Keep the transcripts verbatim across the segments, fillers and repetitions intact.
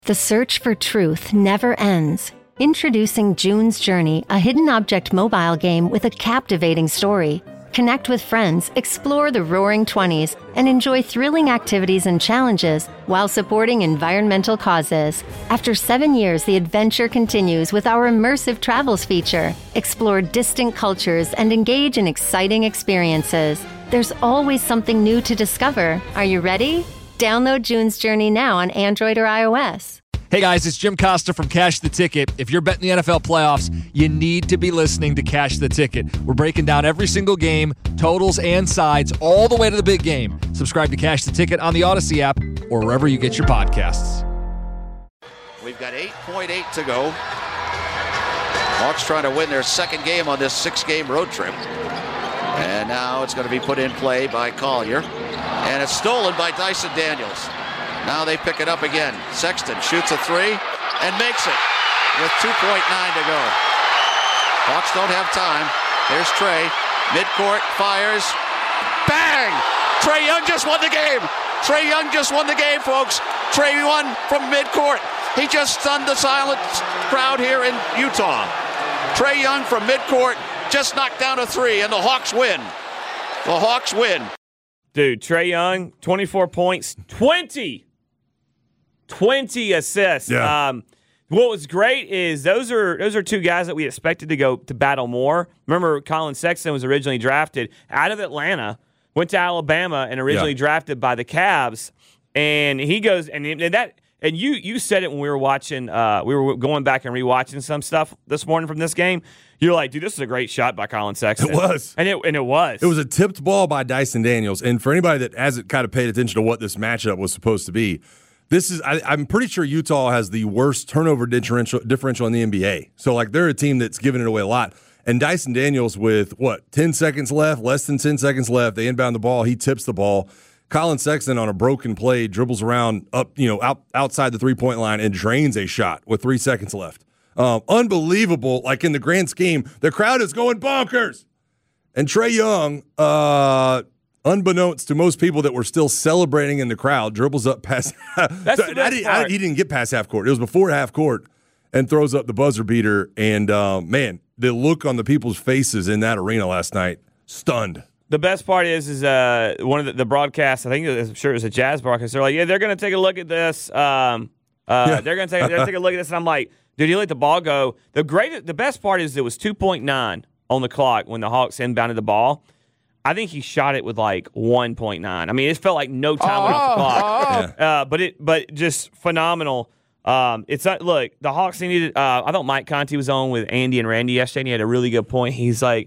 The search for truth never ends. Introducing June's Journey, a hidden object mobile game with a captivating story. Connect with friends, explore the Roaring Twenties, and enjoy thrilling activities and challenges while supporting environmental causes. After seven years, the adventure continues with our immersive travels feature. Explore distant cultures and engage in exciting experiences. There's always something new to discover. Are you ready? Download June's Journey now on Android or iOS. Hey guys, it's Jim Costa from Cash the Ticket. If you're betting the N F L playoffs, you need to be listening to Cash the Ticket. We're breaking down every single game, totals and sides, all the way to the big game. Subscribe to Cash the Ticket on the Odyssey app or wherever you get your podcasts. We've got eight point eight to go. Hawks trying to win their second game on this six-game road trip. And now it's going to be put in play by Collier. And it's stolen by Dyson Daniels. Now they pick it up again. Sexton shoots a three and makes it with two point nine to go. Hawks don't have time. There's Trey. Midcourt fires. Bang! Trae Young just won the game. Trae Young just won the game, folks. Trae won from midcourt. He just stunned the silent crowd here in Utah. Trae Young from midcourt just knocked down a three, and the Hawks win. The Hawks win. Dude, Trae Young, twenty-four points, twenty. twenty assists. Yeah. Um, what was great is those are those are two guys that we expected to go to battle more. Remember, Colin Sexton was originally drafted out of Atlanta, went to Alabama, and originally yeah. drafted by the Cavs. And he goes and, and that and you you said it when we were watching. Uh, we were going back and rewatching some stuff this morning from this game. You're like, dude, this is a great shot by Colin Sexton. It was, and it and it was. It was a tipped ball by Dyson Daniels. And for anybody that hasn't kind of paid attention to what this matchup was supposed to be. This is, I, I'm pretty sure Utah has the worst turnover differential, differential in the N B A. So, like, they're a team that's giving it away a lot. And Dyson Daniels with, what, ten seconds left, less than ten seconds left. They inbound the ball. He tips the ball. Colin Sexton on a broken play dribbles around up, you know, out, outside the three-point line and drains a shot with three seconds left. Um, unbelievable. Like, in the grand scheme, the crowd is going bonkers. And Trae Young, uh... unbeknownst to most people that were still celebrating in the crowd, dribbles up past. That's the best I, part. I, he didn't get past half court. It was before half court, and throws up the buzzer beater. And uh, man, the look on the people's faces in that arena last night, stunned. The best part is, is uh, one of the, the broadcasts. I think it was, I'm sure it was a Jazz broadcast. They're like, yeah, they're going to take a look at this. Um, uh, Yeah. They're going to take, they're take a look at this, and I'm like, dude, you let the ball go. The great, the best part is it was two point nine on the clock when the Hawks inbounded the ball. I think he shot it with like one point nine. I mean, it felt like no time Oh, off the clock. oh, oh. Uh, but it, but just phenomenal. Um, it's not, look, the Hawks needed. Uh, I thought Mike Conti was on with Andy and Randy yesterday, and he had a really good point. He's like,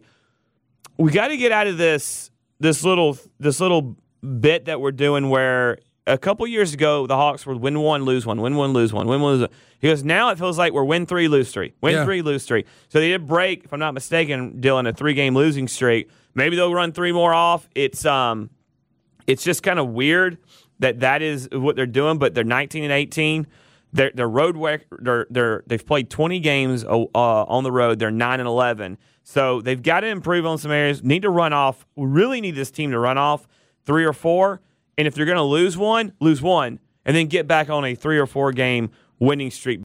we got to get out of this this little this little bit that we're doing where a couple years ago the Hawks were win one, lose one, win one, lose one, win one, lose one. He goes, now it feels like we're win three, lose three, win Yeah. three, lose three. So they did break, if I'm not mistaken, Dylan, a three game losing streak. Maybe they'll run three more off. It's um, it's just kind of weird that that is what they're doing. But they're nineteen and eighteen. They're they're road rec- they're they're they've played twenty games uh, on the road. They're nine and eleven. So they've got to improve on some areas. Need to run off. We really need this team to run off three or four. And if they're going to lose one, lose one, and then get back on a three or four game winning streak.